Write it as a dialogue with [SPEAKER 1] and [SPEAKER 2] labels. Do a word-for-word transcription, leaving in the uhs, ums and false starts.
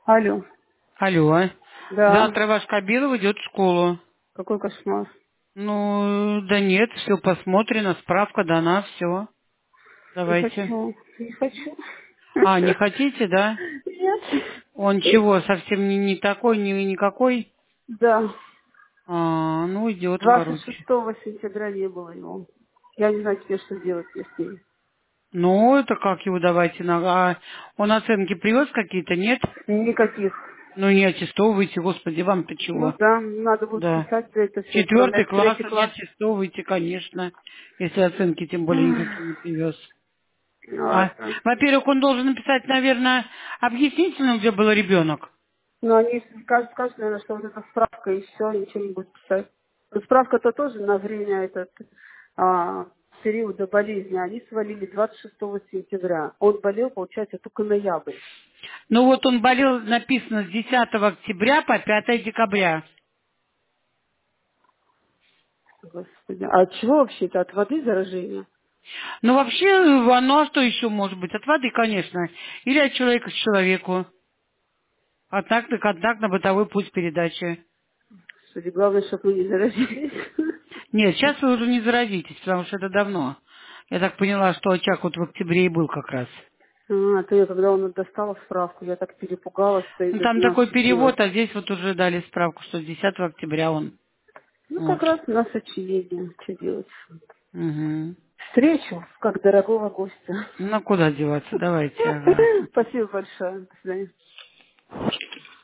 [SPEAKER 1] Алло.
[SPEAKER 2] Алло.
[SPEAKER 1] Да.
[SPEAKER 2] Завтра ваш Кабилов идет в школу.
[SPEAKER 1] Какой кошмар.
[SPEAKER 2] Ну, да нет, все посмотрено, справка дана, все.
[SPEAKER 1] Не
[SPEAKER 2] Давайте.
[SPEAKER 1] хочу. Не хочу.
[SPEAKER 2] А, не хотите, да?
[SPEAKER 1] Нет.
[SPEAKER 2] Он чего, совсем не, не такой, не никакой?
[SPEAKER 1] Да.
[SPEAKER 2] А, ну идет,
[SPEAKER 1] двадцать
[SPEAKER 2] короче.
[SPEAKER 1] шестого сентября не было его. Я не знаю теперь, что делать мне с ним.
[SPEAKER 2] Ну, это как его давайте на... А он оценки привез какие-то, нет?
[SPEAKER 1] Никаких.
[SPEAKER 2] Ну, не аттестовывайте, господи, вам-то
[SPEAKER 1] Ну
[SPEAKER 2] чего?
[SPEAKER 1] да, надо будет
[SPEAKER 2] Да.
[SPEAKER 1] писать за это все,
[SPEAKER 2] Четвертый
[SPEAKER 1] отправлять в
[SPEAKER 2] класс,
[SPEAKER 1] третий
[SPEAKER 2] а не
[SPEAKER 1] класс.
[SPEAKER 2] аттестовывайте, конечно, если оценки тем более никакие не привез. А,
[SPEAKER 1] Ладно.
[SPEAKER 2] во-первых, он должен написать, наверное, объяснительную, где был ребенок.
[SPEAKER 1] Но они скажут, скажут, наверное, что вот эта справка и все, ничего не будет писать. Но справка-то тоже на время этот а, периода болезни. Они свалили двадцать шестого сентября. Он болел, получается, только ноябрь.
[SPEAKER 2] Ну вот он болел, написано, с десятого октября по пятое декабря.
[SPEAKER 1] Господи. А от чего вообще это? От воды заражение?
[SPEAKER 2] Ну вообще, э, ну а что еще может быть? От воды, конечно. Или от человека к человеку. Контактный контакт на бытовой путь передачи.
[SPEAKER 1] Господи, главное, чтобы мы не заразились.
[SPEAKER 2] Нет, сейчас вы уже не заразитесь, потому что это давно. Я так поняла, что очаг вот в октябре и был как раз.
[SPEAKER 1] А, то я, когда он достала справку, я так перепугалась, что я
[SPEAKER 2] Ну
[SPEAKER 1] даже
[SPEAKER 2] там
[SPEAKER 1] не знаю,
[SPEAKER 2] такой
[SPEAKER 1] что делать.
[SPEAKER 2] перевод, а здесь вот уже дали справку, что с десятого октября он.
[SPEAKER 1] Ну, как
[SPEAKER 2] Вот.
[SPEAKER 1] раз у нас очевидно, что делать.
[SPEAKER 2] Угу.
[SPEAKER 1] Встречу, как дорогого гостя.
[SPEAKER 2] Ну, куда деваться? Давайте, ага.
[SPEAKER 1] Спасибо большое. До свидания.